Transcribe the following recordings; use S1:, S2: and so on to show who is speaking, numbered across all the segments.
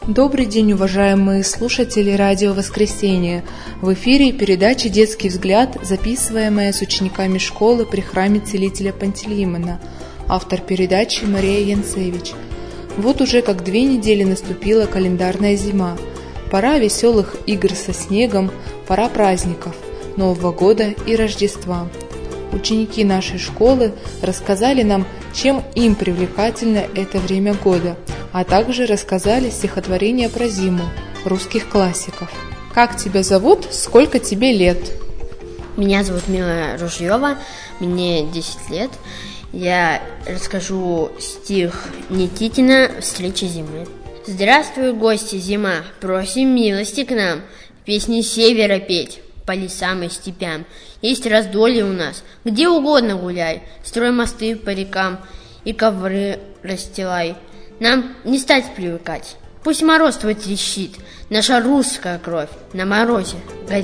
S1: Добрый день, уважаемые слушатели Радио Воскресенье. В эфире передача «Детский взгляд», записываемая с учениками школы при храме Целителя Пантелеимона. Автор передачи Мария Янцевич. Вот уже как 2 недели наступила календарная зима. Пора веселых игр со снегом, пора праздников, Нового года и Рождества. Ученики нашей школы рассказали нам, чем им привлекательно это время года, а также рассказали стихотворение про зиму русских классиков. Как тебя зовут? Сколько тебе лет?
S2: Меня зовут Мила Ружьева, мне 10 лет. Я расскажу стих Никитина «Встреча зимы». Здравствуй, гости, зима, просим милости к нам, песни севера петь по лесам и степям. Есть раздолье у нас, где угодно гуляй, строй мосты по рекам и ковры расстилай. Нам не стать привыкать, пусть мороз твой трещит, наша русская кровь на морозе горит.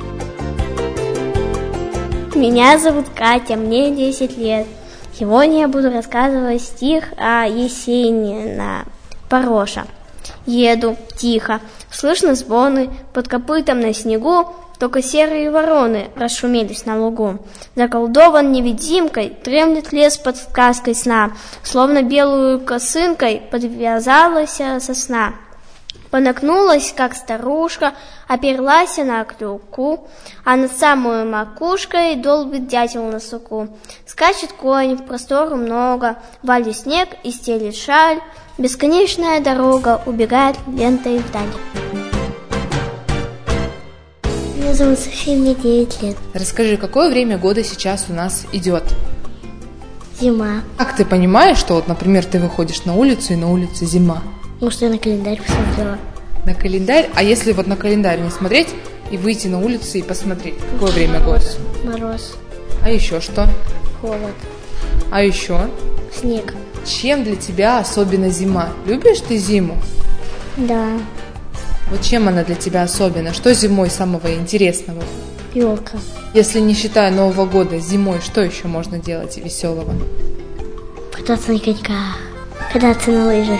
S3: Меня зовут Катя, мне 10 лет. Сегодня я буду рассказывать стих о Есенина Пороша. Еду тихо, слышно звоны, под копытом на снегу только серые вороны расшумелись на лугу. Заколдован невидимкой, дремлет лес под сказкой сна, словно белую косынкой подвязалась сосна. Понагнулась, как старушка, оперлась на клюку, а над самой макушкой долбит дятел на суку. Скачет конь, простору много, валит снег и стелит шаль, бесконечная дорога убегает лентой вдаль.
S4: Меня зовут София, мне 9 лет.
S1: Расскажи, какое время года сейчас у нас идет?
S4: Зима.
S1: Как ты понимаешь, что, вот, например, ты выходишь на улицу и на улице зима?
S4: Может, я на календарь посмотрела.
S1: На календарь? А если вот на календарь не смотреть и выйти на улицу и посмотреть, какое время года?
S4: Мороз.
S1: А еще что?
S4: Холод.
S1: А еще?
S4: Снег.
S1: Чем для тебя особенно зима? Любишь ты зиму?
S4: Да.
S1: Вот чем она для тебя особенна? Что зимой самого интересного?
S4: Елка.
S1: Если не считая Нового года, зимой что еще можно делать веселого?
S4: Кататься на коньках. Кататься на лыжах.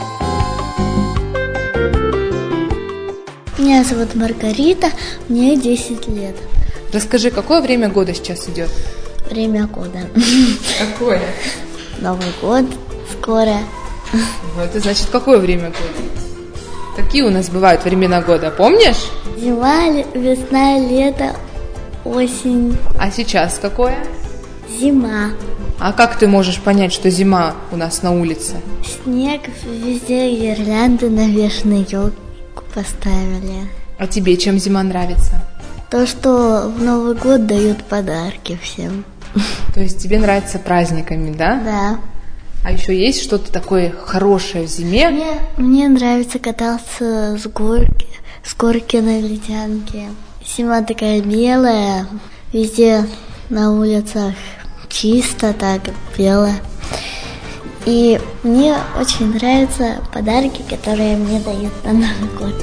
S4: Меня зовут Маргарита, мне 10 лет.
S1: Расскажи, какое время года сейчас идет?
S4: Время года.
S1: Какое?
S4: Новый год скоро.
S1: Это значит, какое время года? Какие у нас бывают времена года, помнишь?
S4: Зима, весна, лето, осень.
S1: А сейчас какое?
S4: Зима.
S1: А как ты можешь понять, что зима у нас на улице?
S4: Снег, везде гирлянды навешаны, елку поставили.
S1: А тебе чем зима нравится?
S4: То, что в Новый год дают подарки всем.
S1: То есть тебе нравится праздниками, да?
S4: Да.
S1: А еще есть что-то такое хорошее в зиме?
S4: Мне нравится кататься с горки на ледянке. Зима такая белая, везде на улицах чисто так, бело. И мне очень нравятся подарки, которые мне дают на Новый год.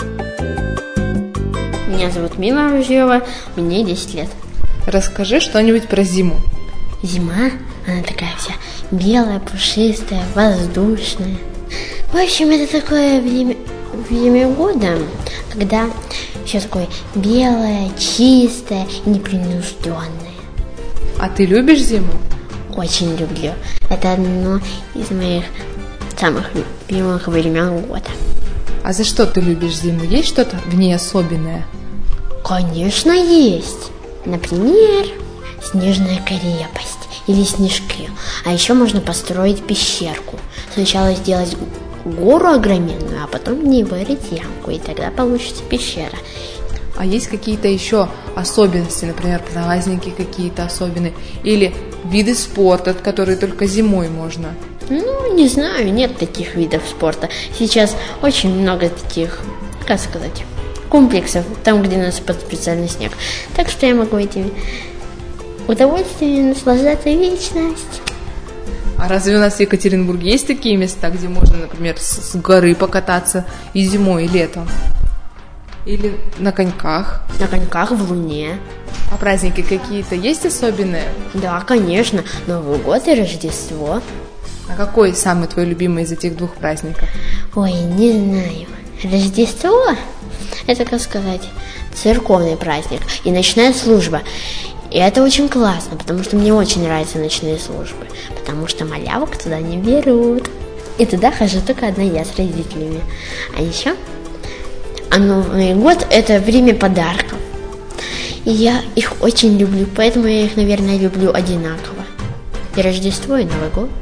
S2: Меня зовут Мила Ружьева, мне 10 лет.
S1: Расскажи что-нибудь про зиму.
S2: Зима, она такая вся белая, пушистая, воздушная. В общем, это такое время года, когда все такое белое, чистое, непринужденное.
S1: А ты любишь зиму?
S2: Очень люблю. Это одно из моих самых любимых времен года.
S1: А за что ты любишь зиму? Есть что-то в ней особенное?
S2: Конечно, есть. Например, снежная крепость или снежки. А еще можно построить пещерку. Сначала сделать гору огроменную, а потом в ней вырыть ямку, и тогда получится пещера.
S1: А есть какие-то еще особенности, например, праздники какие-то особенные, или виды спорта, которые только зимой можно?
S2: Ну, не знаю, нет таких видов спорта. Сейчас очень много таких, как сказать, комплексов, там, где насыпать специальный снег. Так что я могу этим удовольствием наслаждаться вечность.
S1: А разве у нас в Екатеринбурге есть такие места, где можно, например, с горы покататься и зимой, и летом? Или на коньках?
S2: На коньках в Луне.
S1: А праздники какие-то есть особенные?
S2: Да, конечно. Новый год и Рождество.
S1: А какой самый твой любимый из этих двух праздников?
S2: Ой, не знаю. Рождество – это, как сказать, церковный праздник и ночная служба. И это очень классно, потому что мне очень нравятся ночные службы, потому что малявок туда не берут. И туда хожу только одна я с родителями. А еще Новый год – это время подарков. И я их очень люблю, поэтому я их, наверное, люблю одинаково. И Рождество, и Новый год.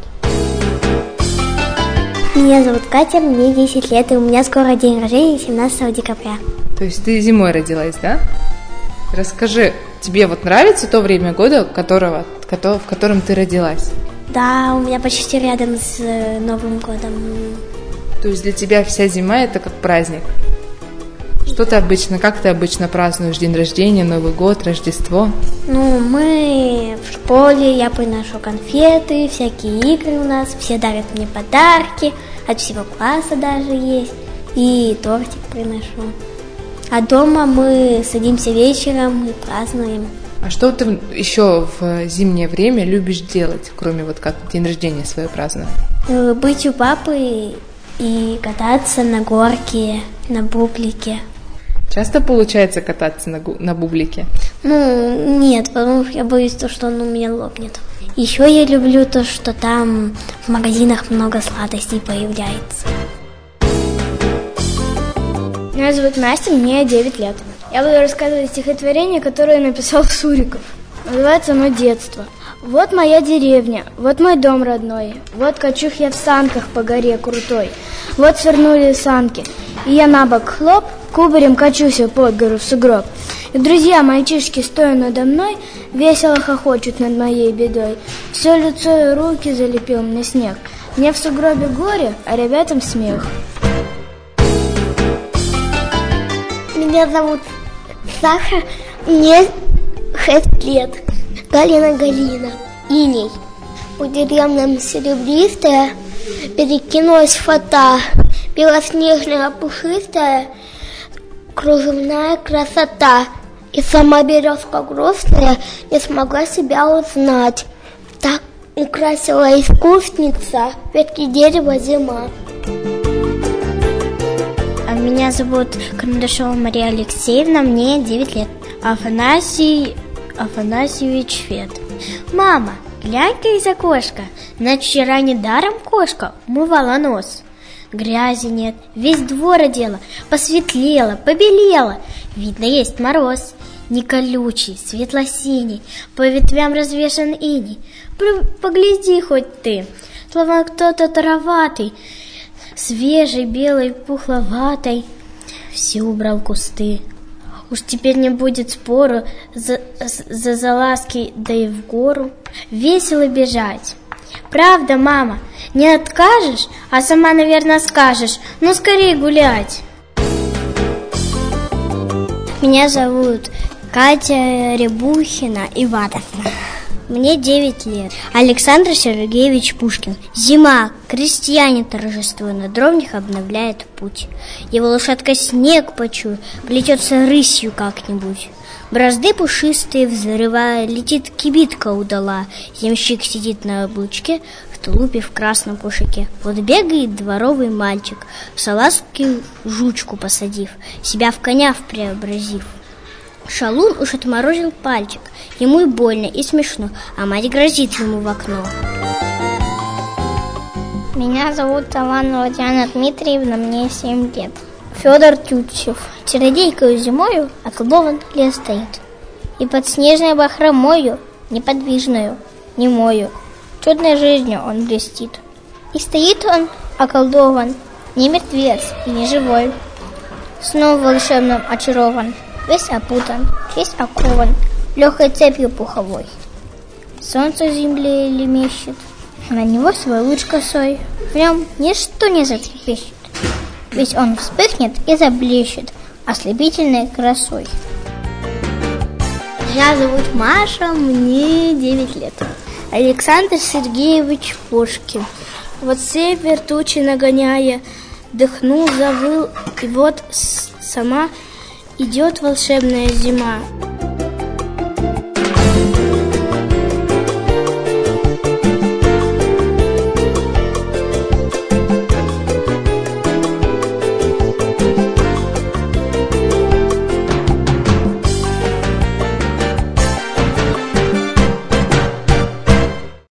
S3: Меня зовут Катя, мне 10 лет, и у меня скоро день рождения, 17 декабря.
S1: То есть ты зимой родилась, да? Расскажи, тебе вот нравится то время года, в котором ты родилась?
S3: Да, у меня почти рядом с Новым годом.
S1: То есть для тебя вся зима – это как праздник? Как ты обычно празднуешь день рождения, Новый год, Рождество?
S3: Мы в школе, я приношу конфеты, всякие игры у нас, все дарят мне подарки, от всего класса даже есть, и тортик приношу. А дома мы садимся вечером и празднуем.
S1: А что ты еще в зимнее время любишь делать, кроме вот как день рождения свое праздновать?
S3: Быть у папы и кататься на горке, на бублике.
S1: Часто получается кататься на бублике?
S3: Нет, потому что я боюсь, что он у меня лопнет. Еще я люблю то, что там в магазинах много сладостей появляется.
S5: Меня зовут Настя, мне 9 лет. Я буду рассказывать стихотворение, которое написал Суриков. Называется оно «Детство». Вот моя деревня, вот мой дом родной, вот качух я в санках по горе крутой. Вот свернули санки, и я набок хлоп, кубарем качуся под гору в сугроб. И друзья, мальчишки, стоя надо мной, весело хохочут над моей бедой. Все лицо и руки залепил мне снег. Мне в сугробе горе, а ребятам смех.
S3: Меня зовут Саша, мне 6 лет. Галина. Иней. У деревни серебристая перекинулась фата, белоснежная, пушистая, кружевная красота. И сама березка грустная не смогла себя узнать. Так украсила искусница ветки дерева зима.
S6: Меня зовут Карандашова Мария Алексеевна, мне 9 лет. Афанасьевич Фет. Мама, глянь-ка из окошка. Значит, вчера недаром кошка умывала нос. Грязи нет, весь двор одела, посветлела, побелела. Видно, есть мороз. Не колючий, светло-синий, по ветвям развешан иней. Погляди хоть ты, словно кто-то тароватый, свежей, белой, пухловатой, все убрал кусты. Уж теперь не будет спору за залазки, да и в гору весело бежать. Правда, мама, не откажешь, а сама, наверное, скажешь: ну, скорее гулять.
S3: Меня зовут Катя Рябухина Ивановна. Мне 9 лет. Александр Сергеевич Пушкин. Зима. Крестьяне торжествуя на дровнях обновляет путь. Его лошадка снег почуя, плетется рысью как-нибудь. Бразды пушистые взрывая, летит кибитка удала. Ямщик сидит на облучке, в тулупе в красном кушаке. Вот бегает дворовый мальчик, в салазки жучку посадив, себя в коня преобразив. Шалун уж отморозил пальчик, ему и больно, и смешно, а мать грозит ему в окно.
S6: Меня зовут Таланова Диана Дмитриевна, мне 7 лет. Федор Тютчев. Чародейкою зимою околдован лес стоит. И под снежной бахромою, неподвижною, немою, чудной жизнью он блестит. И стоит он околдован, не мертвец и не живой, снова волшебным очарован. Весь опутан, весь окован легкой цепью пуховой. Солнце земле лемещет, на него свой луч косой, в нем ничто не затрепещет, ведь он вспыхнет и заблещет ослепительной красой.
S3: Меня зовут Маша, мне 9 лет.
S5: Александр Сергеевич Пушкин. Вот север тучи нагоняя, дыхнул, завыл, и вот сама идет волшебная зима.